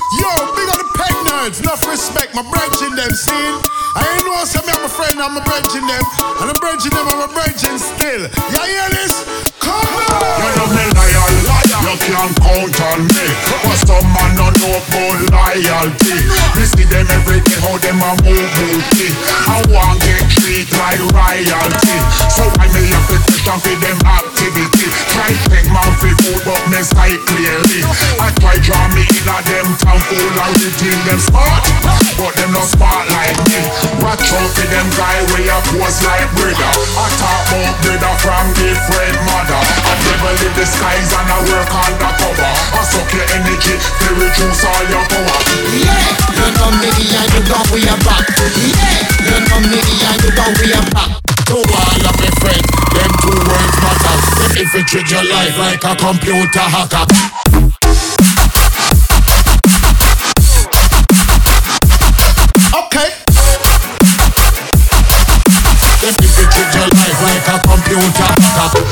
Yo, big on the peg nerds, enough respect, my brethren them, see? I ain't know some I'm a friend, I'm a brethren them. And I'm brethren them, I'm a brethren still. You hear this? Come on! You're me liar, you can't count on me. But some man don't know about loyalty. We see them every day, how them a move booty. I want get treat like royalty. So I may have to question for them activity. Try take man for food, but me sight clearly. I try draw me in a them town full and we think them smart, but them not smart like me. Watch out for them guy where you pose like brother. I talk about brother from different mother. I never leave the skies and I work undercover. I suck your energy, to reduce all your power. Yeah, you know me and you know we are back. Yeah, you know me and you know we are back. To all of my friends, them two words matter. Them infiltrate your life like a computer hacker. Okay. Them infiltrate your life like a computer hacker.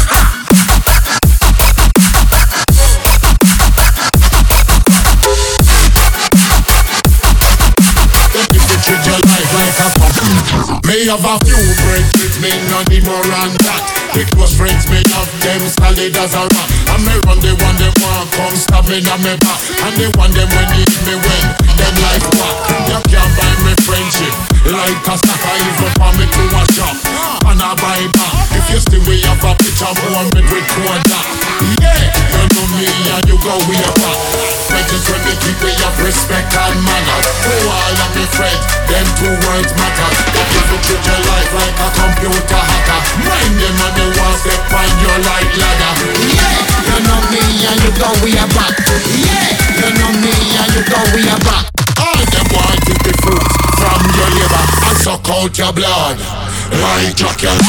Me have a few friends, me not the more than that. The close friends, me have them solid as a rock. And me run the one them want come stab me on me back. And the one them when need me when them life back. You can't buy me friendship like a sucker even for me to a shop. And I buy back. If you still we have a picture moment with quarter. Yeah, you know me and you go way back. Friends when me keep me up respect and manner. To all of me friends, them two words matter. Treat your life like a computer hacker. Mind them and they want to find your like ladder. Yeah, you know me and you know we are back. Yeah, you know me and you know we are back. All them want to be fruits from your liver and suck out your blood like chocolate.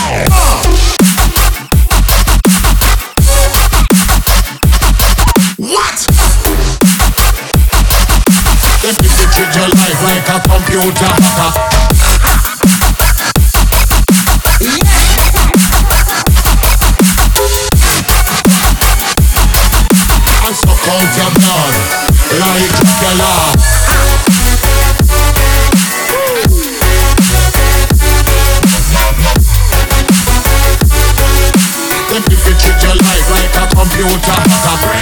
What? Them people treat your life like a computer hacker. Out your blood like chocolate. Them if you treat your life like a computer hacker.